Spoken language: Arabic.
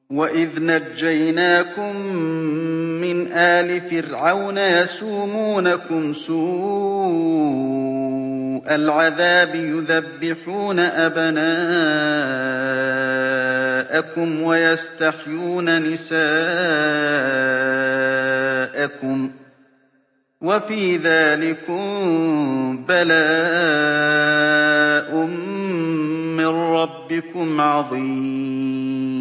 وَإِذْ نَجَّيْنَاكُم مِّنْ آلِ فِرْعَوْنَ يَسُومُونَكُمْ سُوءَ الْعَذَابِ يُذَبِّحُونَ أَبْنَاءَكُمْ وَيَسْتَحْيُونَ نِسَاءَكُمْ ۚ وَفِي ذَٰلِكُم بَلَاءٌ مِّن رَّبِّكُمْ عَظِيمٌ